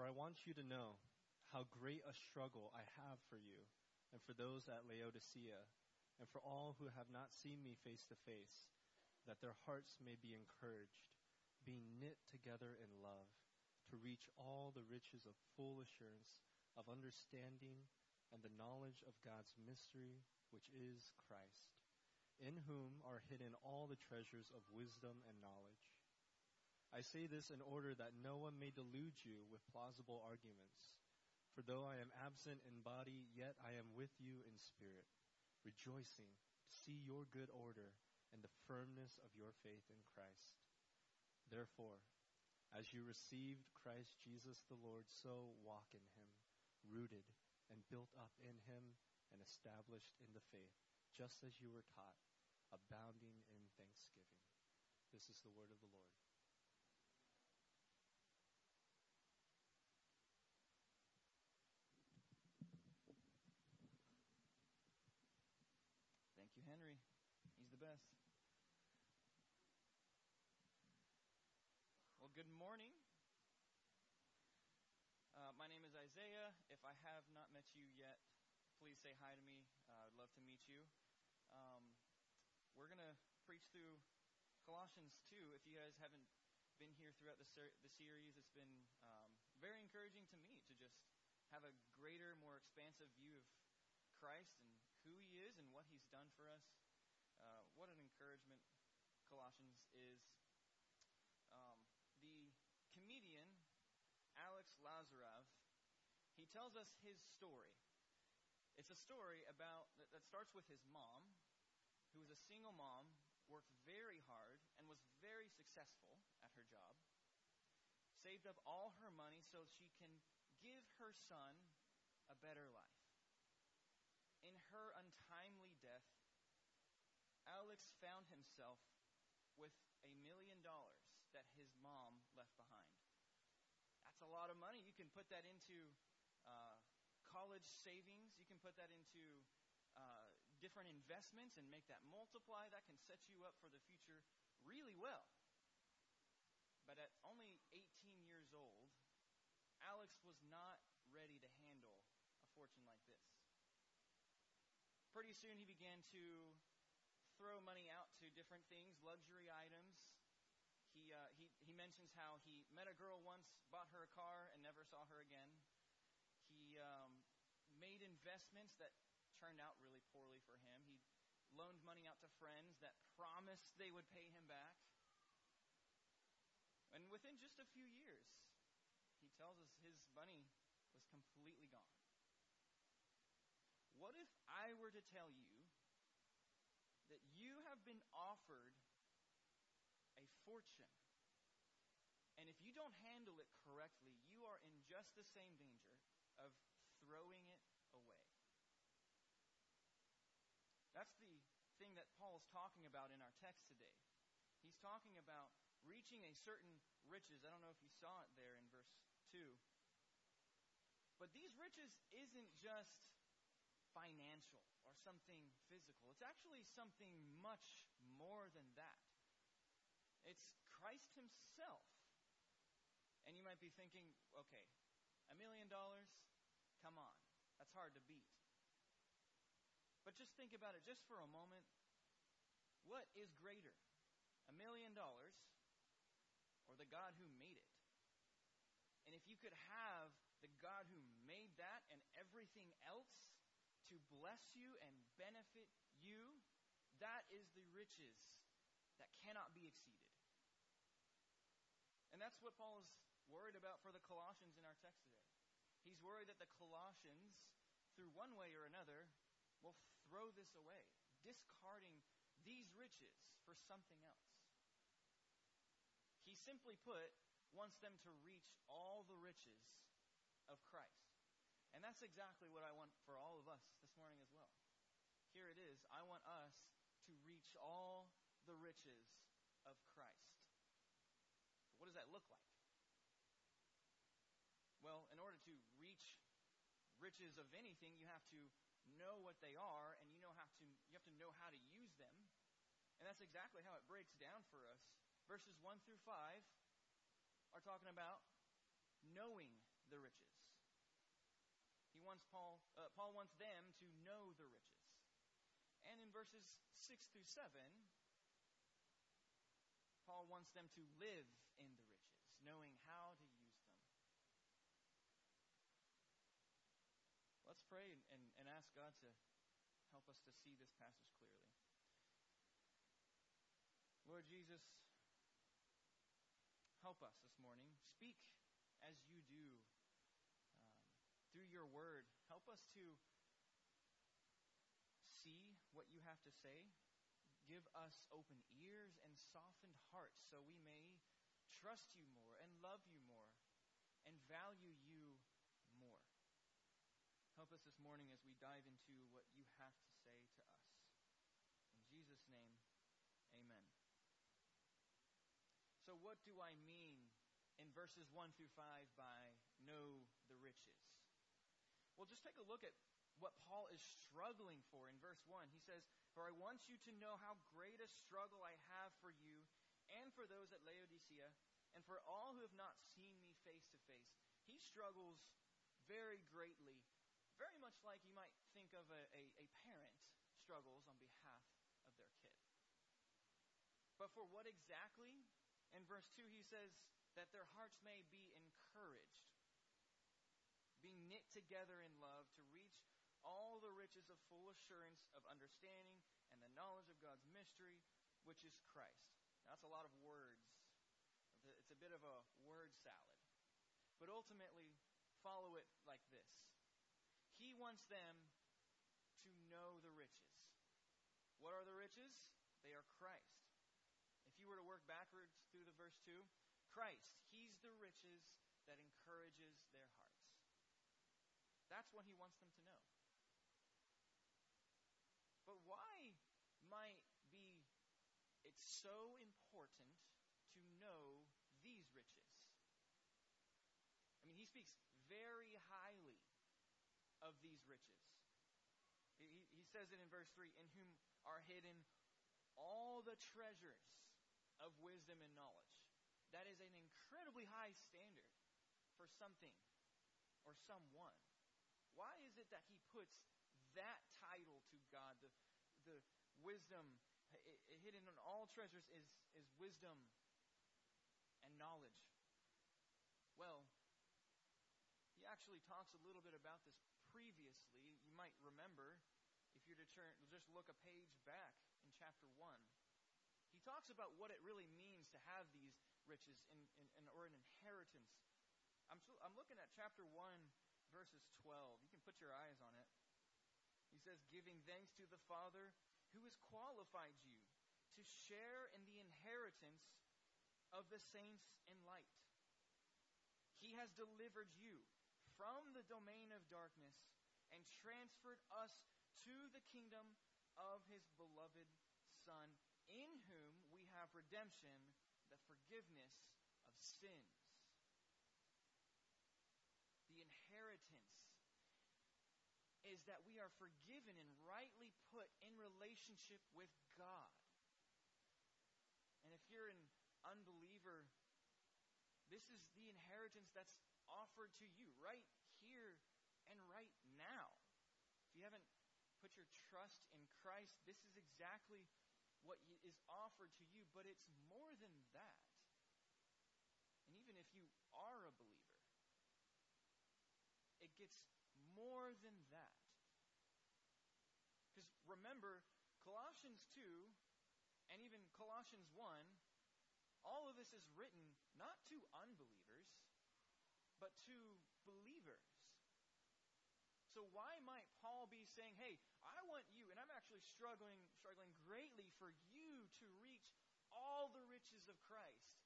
For I want you to know how great a struggle I have for you and for those at Laodicea and for all who have not seen me face to face, that their hearts may be encouraged, being knit together in love, to reach all the riches of full assurance of understanding and the knowledge of God's mystery, which is Christ, in whom are hidden all the treasures of wisdom and knowledge. I say this in order that no one may delude you with plausible arguments. For though I am absent in body, yet I am with you in spirit, rejoicing to see your good order and the firmness of your faith in Christ. Therefore, as you received Christ Jesus the Lord, so walk in him, rooted and built up in him and established in the faith, just as you were taught, abounding in thanksgiving. This is the word of the Lord. Thank you, Henry. He's the best. Well, good morning. My name is Isaiah. If I have not met you yet, please say hi to me. I'd love to meet you. We're going to preach through Colossians 2. If you guys haven't been here throughout the series, it's been very encouraging to me to just have a greater, more expansive view of Christ and who he is and what he's done for us. What an encouragement Colossians is. The comedian Alex Lazarev, he tells us his story. It's a story about that starts with his mom, who was a single mom, worked very hard, and was very successful at her job, saved up all her money so she can give her son a better life. In her untimely death, Alex found himself with $1 million that his mom left behind. That's a lot of money. You can put that into college savings. You can put that into different investments and make that multiply. That can set you up for the future really well. But at only 18 years old, Alex was not ready to handle a fortune like this. Pretty soon he began to throw money out to different things, luxury items. He mentions how he met a girl once, bought her a car, and never saw her again. He made investments that turned out really poorly for him. He loaned money out to friends that promised they would pay him back. And within just a few years, he tells us his money was completely gone. What if I were to tell you that you have been offered a fortune, and if you don't handle it correctly, you are in just the same danger of throwing it away? That's the thing that Paul is talking about in our text today. He's talking about reaching a certain riches. I don't know if you saw it there in verse 2. But these riches isn't just financial or something physical. It's actually something much more than that. It's Christ himself. And you might be thinking, okay, $1 million? Come on. That's hard to beat. But just think about it just for a moment. What is greater? $1 million or the God who made it? And if you could have the God who made that and everything else to bless you and benefit you, that is the riches that cannot be exceeded. And that's what Paul is worried about for the Colossians in our text today. He's worried that the Colossians, through one way or another, will throw this away, discarding these riches for something else. He simply put, wants them to reach all the riches of Christ. And that's exactly what I want for all of us this morning as well. Here it is. I want us to reach all the riches of Christ. But what does that look like? Well, in order to reach riches of anything, you have to know what they are, and you have to know how to use them. And that's exactly how it breaks down for us. Verses 1 through 5 are talking about knowing the riches. Paul wants them to know the riches. And in verses 6 through 7, Paul wants them to live in the riches, knowing how to use them. Let's pray and ask God to help us to see this passage clearly. Lord Jesus, help us this morning. Speak as you do through your word. Help us to see what you have to say. Give us open ears and softened hearts so we may trust you more and love you more and value you more. Help us this morning as we dive into what you have to say to us. In Jesus' name, amen. So what do I mean in verses 1 through 5 by know the riches? Well, just take a look at what Paul is struggling for in verse 1. He says, "For I want you to know how great a struggle I have for you and for those at Laodicea and for all who have not seen me face to face." He struggles very greatly, very much like you might think of a parent struggles on behalf of their kid. But for what exactly? In verse 2, he says that their hearts may be encouraged, being knit together in love to reach all the riches of full assurance of understanding and the knowledge of God's mystery, which is Christ. Now, that's a lot of words. It's a bit of a word salad. But ultimately, follow it like this. He wants them to know the riches. What are the riches? They are Christ. If you were to work backwards through the verse 2, Christ, he's the riches that encourages their hearts. That's what he wants them to know. But why might be it so important to know these riches? I mean, he speaks very highly of these riches. He says it in verse 3, "In whom are hidden all the treasures of wisdom and knowledge." That is an incredibly high standard for something or someone. Why is it that he puts that title to God? The wisdom, hidden in all treasures is wisdom and knowledge. Well, he actually talks a little bit about this previously. You might remember, if you're to just look a page back in chapter 1. He talks about what it really means to have these riches or an inheritance. I'm looking at chapter 1, verses 12. You can put your eyes on it. He says, "Giving thanks to the Father who has qualified you to share in the inheritance of the saints in light. He has delivered you from the domain of darkness and transferred us to the kingdom of his beloved Son, in whom we have redemption, the forgiveness of sins." The inheritance is that we are forgiven and rightly put in relationship with God. And if you're an unbeliever, this is the inheritance that's offered to you right here and right now. If you haven't put your trust in Christ, this is exactly what is offered to you, but it's more than that. And even if you are a believer, it gets more than that. Because remember, Colossians 2 and even Colossians 1, all of this is written not to unbelievers, but to believers. So why might Paul be saying, "Hey, I want you, and I'm actually struggling greatly for you to reach all the riches of Christ,"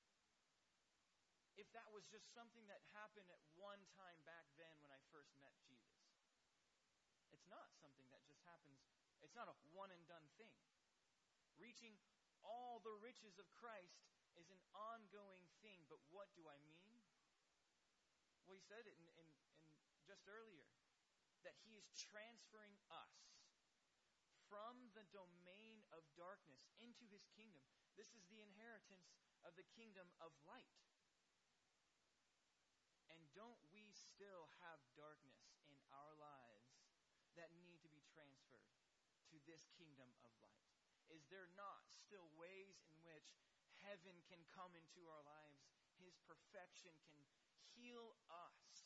if that was just something that happened at one time back then when I first met Jesus? It's not something that just happens. It's not a one-and-done thing. Reaching all the riches of Christ is an ongoing thing. But what do I mean? Well, he said it in just earlier, that he is transferring us from the domain of darkness into his kingdom. This is the inheritance of the kingdom of light. And don't we still have darkness in our lives that need to be transferred to this kingdom of light? Is there not still ways in which heaven can come into our lives? His perfection can heal us.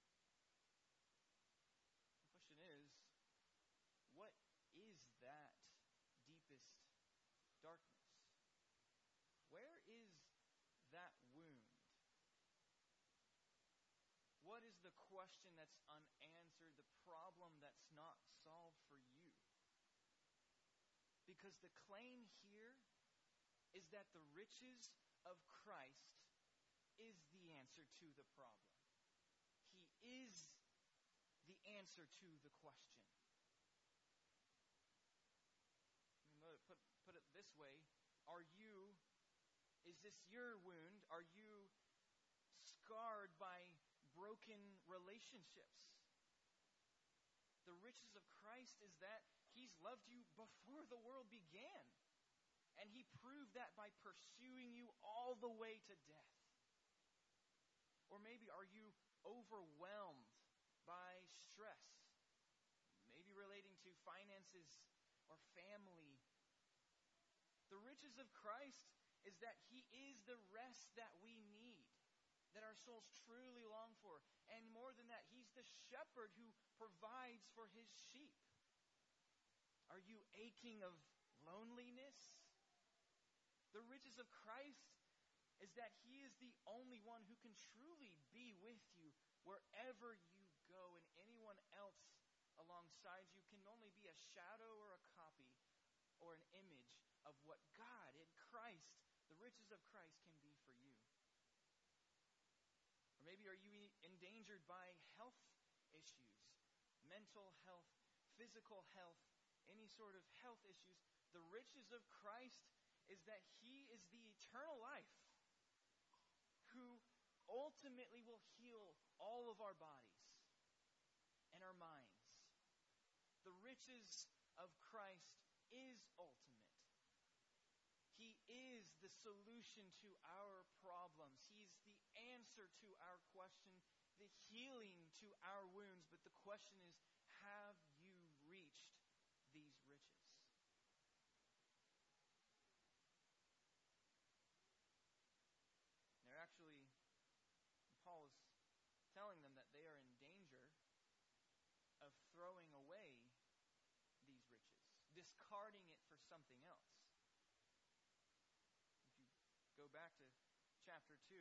The question is, what is that deepest darkness? Where is that wound? What is the question that's unanswered, the problem that's not solved for you? Because the claim here is that the riches of Christ is the answer to the problem. He is the answer to the question. Put it this way, is this your wound? Are you scarred by broken relationships? The riches of Christ is that He's loved you before the world began. And He proved that by pursuing you all the way to death. Or maybe are you overwhelmed by stress? Maybe relating to finances or family. The riches of Christ is that He is the rest that we need, that our souls truly long for. And more than that, He's the shepherd who provides for His sheep. Are you aching of loneliness? The riches of Christ is that He is the only one who can truly be with you wherever you go, and anyone else alongside you can only be a shadow or a copy or an image of what God in Christ, the riches of Christ, can be for you. Or maybe are you endangered by health issues, mental health, physical health, any sort of health issues? The riches of Christ is that He is the eternal life who ultimately will heal all of our bodies and our minds. The riches of Christ is ultimate. He is the solution to our problems. He's the answer to our question, the healing to our wounds. But the question is, have you reached these riches? They're actually, Paul is telling them that they are in danger of throwing away these riches, discarding it for something else. If you go back to chapter 2,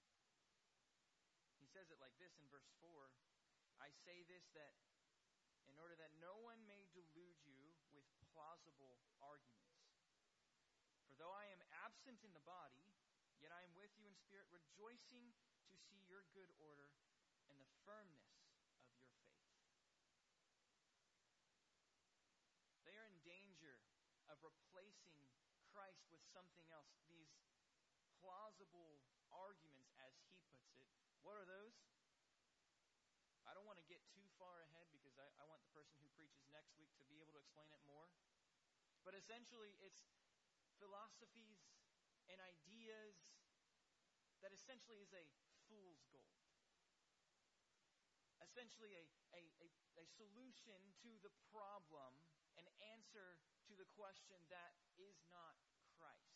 he says it like this in verse 4. I say this that in order that no one may delude you with plausible arguments. For though I am absent in the body, yet I am with you in spirit, rejoicing to see your good order and the firmness of your faith. They are in danger of replacing Christ with something else. These plausible arguments, as he puts it. What are those? I don't want to get too far ahead because I want the person who preaches next week to be able to explain it more. But essentially, it's philosophies and ideas that essentially is a fool's gold. Essentially a solution to the problem, an answer to the question that is not Christ.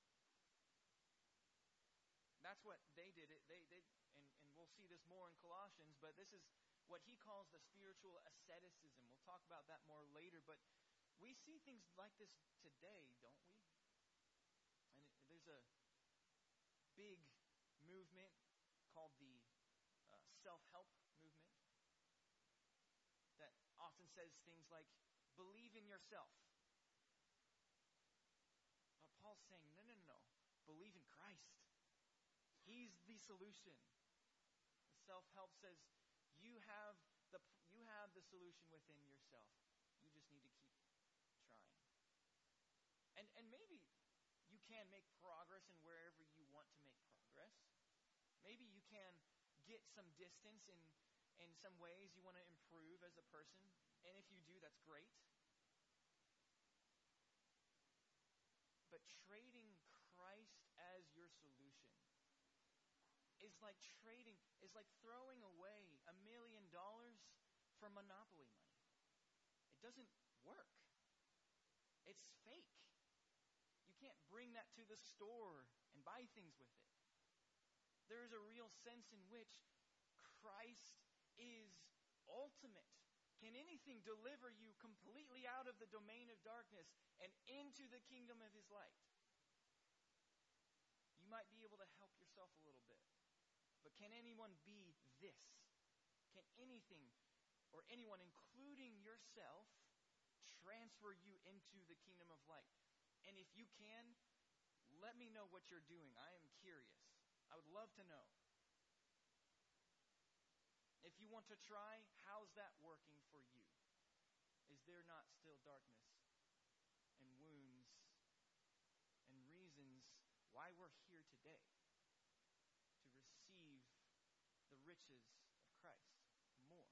That's what they did. And we'll see this more in Colossians, but this is what he calls the spiritual asceticism. We'll talk about that more later, but we see things like this today, don't we? And there's a big movement called the self-help movement that often says things like, believe in yourself. But Paul's saying, no. Believe in Christ. He's the solution. The self-help says, you have the solution within yourself. You just need to keep trying. And maybe you can make progress in wherever you want to make progress. Maybe you can get some distance in some ways you want to improve as a person. And if you do, that's great. But trading Christ as your solution is like throwing away $1 for monopoly money. It doesn't work. It's fake. You can't bring that to the store and buy things with it. There is a real sense in which Christ is ultimate. Can anything deliver you completely out of the domain of darkness and into the kingdom of his light? You might be able to help yourself a little bit. But can anyone be this? Can anything or anyone, including yourself, transfer you into the kingdom of light? And if you can, let me know what you're doing. I am curious. I would love to know. If you want to try, how's that working for you? Is there not still darkness and wounds and reasons why we're here today? To receive the riches of Christ more.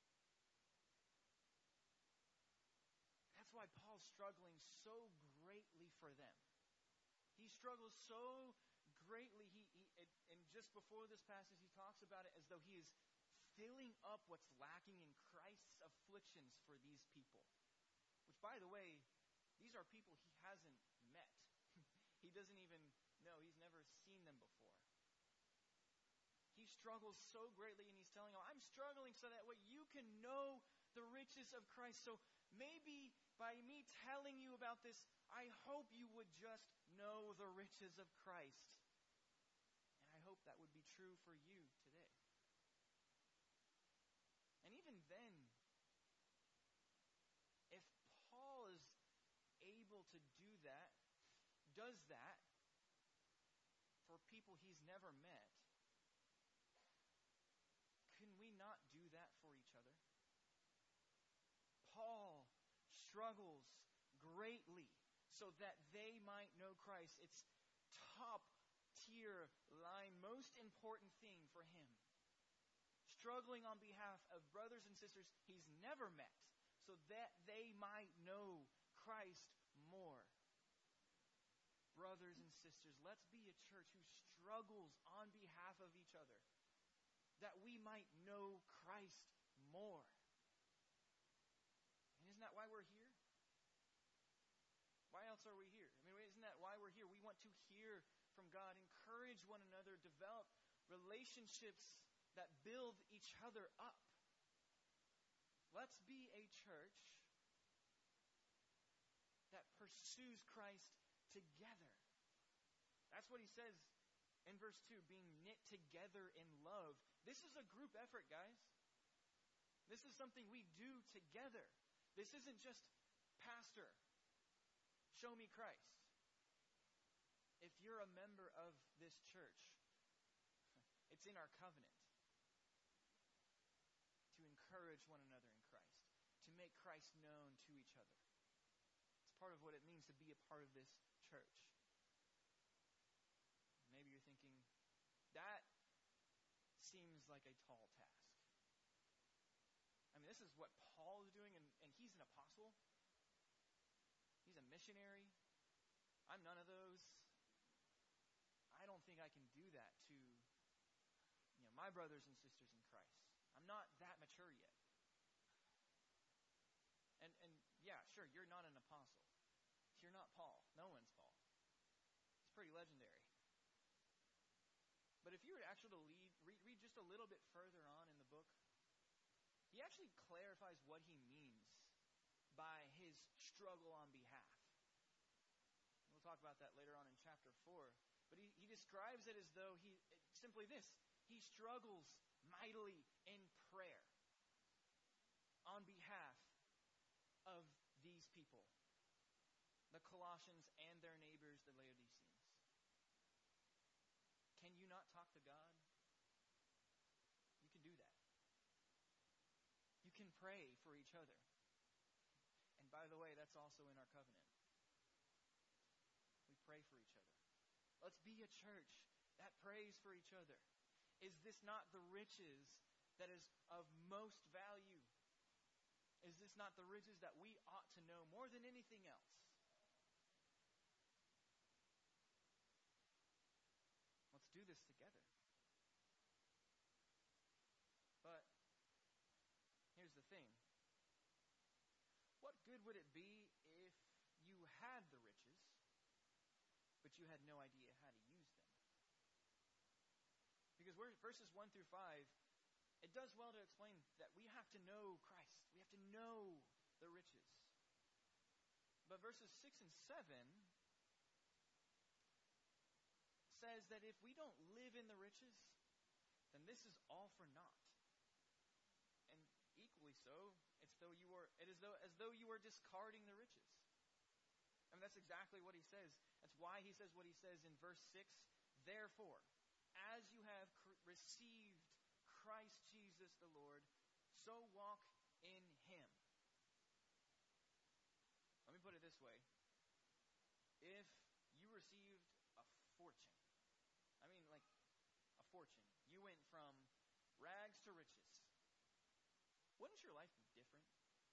That's why Paul's struggling so greatly for them. He struggles so greatly. And just before this passage, he talks about it as though he is filling up what's lacking in Christ's afflictions for these people. Which, by the way, these are people he hasn't met. He doesn't even know. He's never seen them before. He struggles so greatly, and he's telling them, I'm struggling so that way you can know the riches of Christ. So maybe by me telling you about this, I hope you would just know the riches of Christ. And I hope that would be true for you today. And even then, if Paul is able to do that, does that for people he's never met, can we not do that for each other? Paul struggles greatly so that they might know Christ. It's top tier line, most important thing for him. Struggling on behalf of brothers and sisters he's never met so that they might know Christ more. Brothers and sisters, let's be a church who struggles on behalf of each other that we might know Christ more. And isn't that why we're here? Why else are we here? I mean, isn't that why we're here? We want to hear from God, encourage one another, develop relationships that build each other up. Let's be a church that pursues Christ together. That's what he says in verse 2, being knit together in love. This is a group effort, guys. This is something we do together. This isn't just, Pastor, show me Christ. If you're a member of this church, it's in our covenant to encourage one another in Christ, to make Christ known to each other. It's part of what it means to be a part of this church. Maybe you're thinking, that seems like a tall task. I mean, this is what Paul is doing, and he's an apostle. He's a missionary. I'm none of those. I don't think I can do that to my brothers and sisters in Christ. I'm not that mature yet. And yeah, sure, you're not an apostle. You're not Paul. No one's Paul. It's pretty legendary. But if you were to actually read just a little bit further on in the book, he actually clarifies what he means by his struggle on behalf. We'll talk about that later on in chapter 4. But he describes it as though simply this. He struggles mightily in prayer on behalf of these people, the Colossians and their neighbors, the Laodiceans. Can you not talk to God? You can do that. You can pray for each other. And by the way, that's also in our covenant. We pray for each other. Let's be a church that prays for each other. Is this not the riches that is of most value? Is this not the riches that we ought to know more than anything else? Let's do this together. But here's the thing. What good would it be if you had the riches, but you had no idea how to use them? Because verses 1 through 5, it does well to explain that we have to know Christ. We have to know the riches. But verses 6 and 7 says that if we don't live in the riches, then this is all for naught. And equally so, as though you were discarding the riches. I mean, that's exactly what he says. That's why he says what he says in verse 6. Therefore, as you have received Christ Jesus the Lord, so walk in him. Let me put it this way. If you received a fortune, I mean like a fortune, you went from rags to riches, wouldn't your life be different?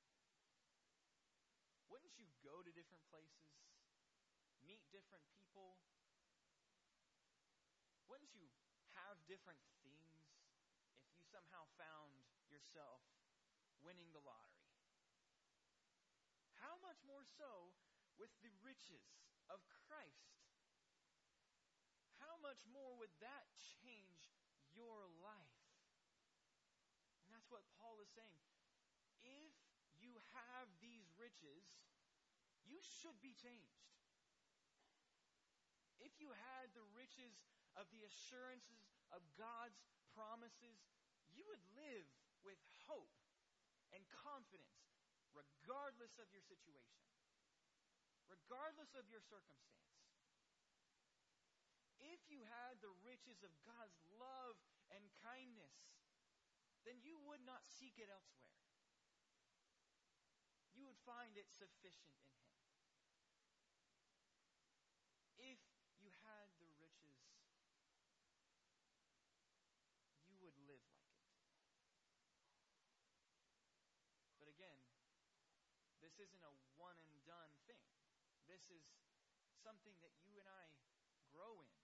Wouldn't you go to different places, meet different people? Wouldn't you have different things if you somehow found yourself winning the lottery? How much more so with the riches of Christ? How much more would that change your life? And that's what Paul is saying. If you have these riches, you should be changed. If you had the riches of the assurances of God's promises, you would live with hope and confidence, regardless of your situation, regardless of your circumstance. If you had the riches of God's love and kindness, then you would not seek it elsewhere. You would find it sufficient in him. If you had the riches, you would live like it. But again, this isn't a one and done thing. This is something that you and I grow in.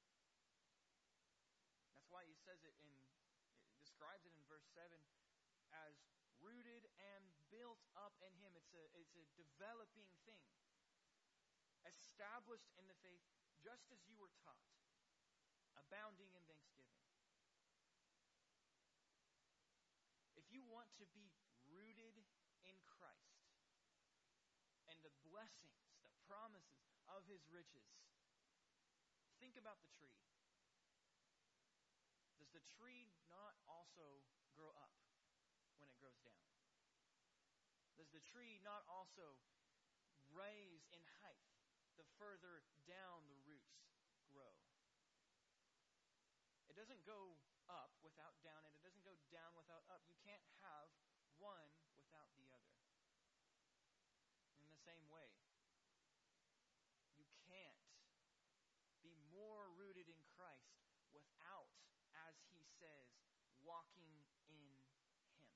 That's why he says it describes it in verse 7 as rooted and built up in him. It's a developing thing. Established in the faith just as you were taught, abounding in thanksgiving. If you want to be rooted in Christ and the blessings, the promises of his riches, think about the tree. Does the tree not also grow up when it grows down? Does the tree not also raise in height the further down the roots grow? It doesn't go up without down, and it doesn't go down without up. You can't have one without the other. In the same way, you can't be more rooted in Christ without, as he says, walking in him.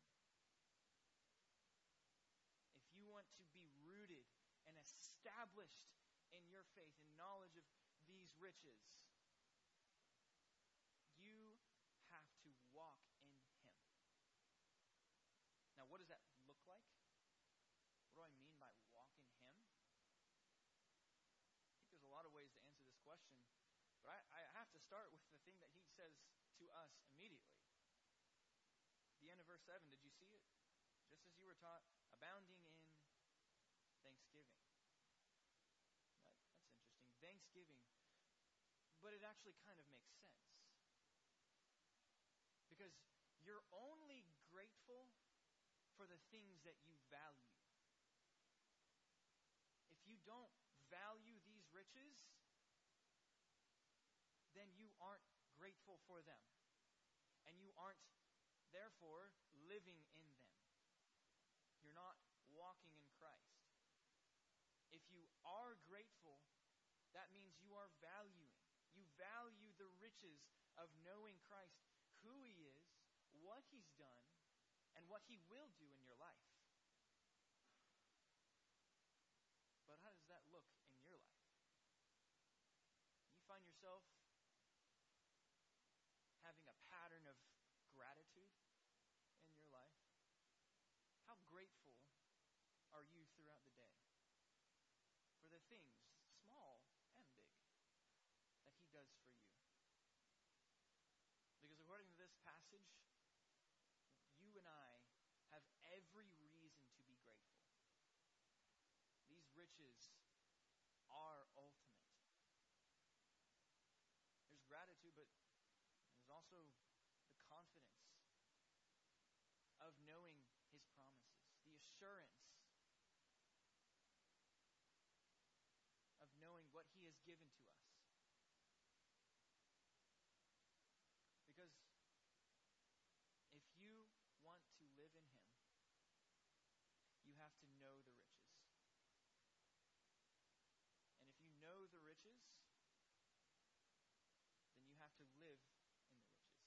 If you want to be rooted and established in your faith and knowledge of these riches, you have to walk in him. Now, what does that look like? What do I mean by walk in him? I think there's a lot of ways to answer this question, but I have to start with the thing that he says to us immediately. The end of verse 7, did you see it? Just as you were taught, abounding in thanksgiving. That's interesting. Thanksgiving. But it actually kind of makes sense. Because you're only grateful for the things that you value. If you don't value these riches, then you aren't grateful for them. And you aren't, therefore, living in them. You're not walking in Christ. If you are grateful, that means you are valuing. You value the riches of knowing Christ, who he is, what he's done, and what he will do in your life. But how does that look in your life? You find yourself having a pattern of gratitude in your life? things, small and big, that he does for you. Because according to this passage, you and I have every reason to be grateful. These riches are ultimate. There's gratitude, but there's also the confidence of knowing his promises, the assurance of knowing what he has given to us. Because if you want to live in him, you have to know the riches. And if you know the riches, then you have to live in the riches.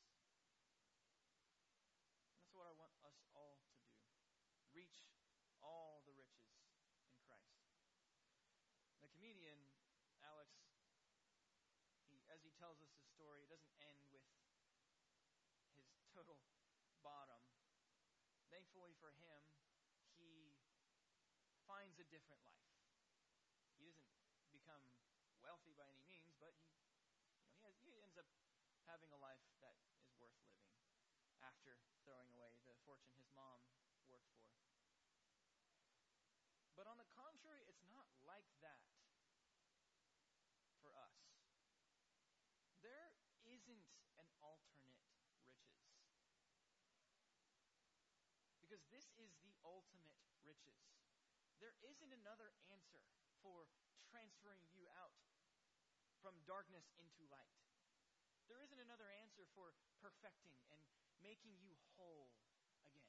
And that's what I want us all to do. Reach all the riches in Christ. The comedian, Alex, as he tells us his story, it doesn't end with his total bottom. Thankfully for him, he finds a different life. He doesn't become wealthy by any means, but he ends up having a life that is worth living after throwing away the fortune his mom worked for. But on the contrary, it's not like that for us. There isn't an alternate riches. Because this is the ultimate riches. There isn't another answer for transferring you out from darkness into light. There isn't another answer for perfecting and making you whole again.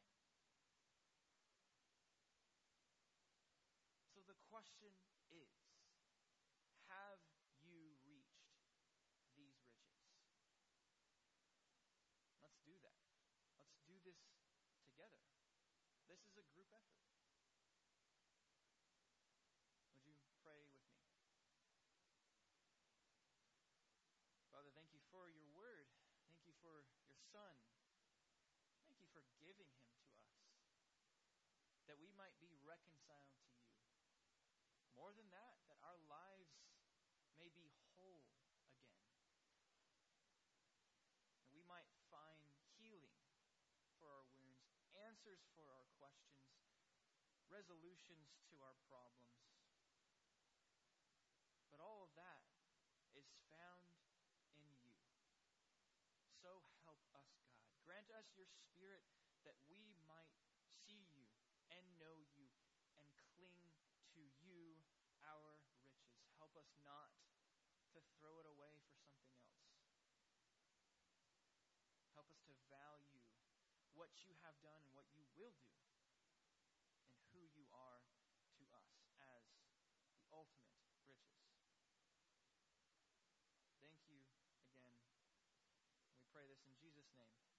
So the question is, have you reached these riches? Let's do that. Let's do this together. This is a group effort. Would you pray with me? Father, thank you for your word. Thank you for your Son. Thank you for giving him to us, that we might be reconciled to you. More than that, that our lives may be whole again. And we might find healing for our wounds, answers for our questions, resolutions to our problems. But all of that is found in you. So help us, God. Grant us your Spirit that we might see you and know you and cling to you, our riches. Help us not to throw it away for something else. Help us to value what you have done and what you will do and who you are to us as the ultimate riches. Thank you again. We pray this in Jesus' name.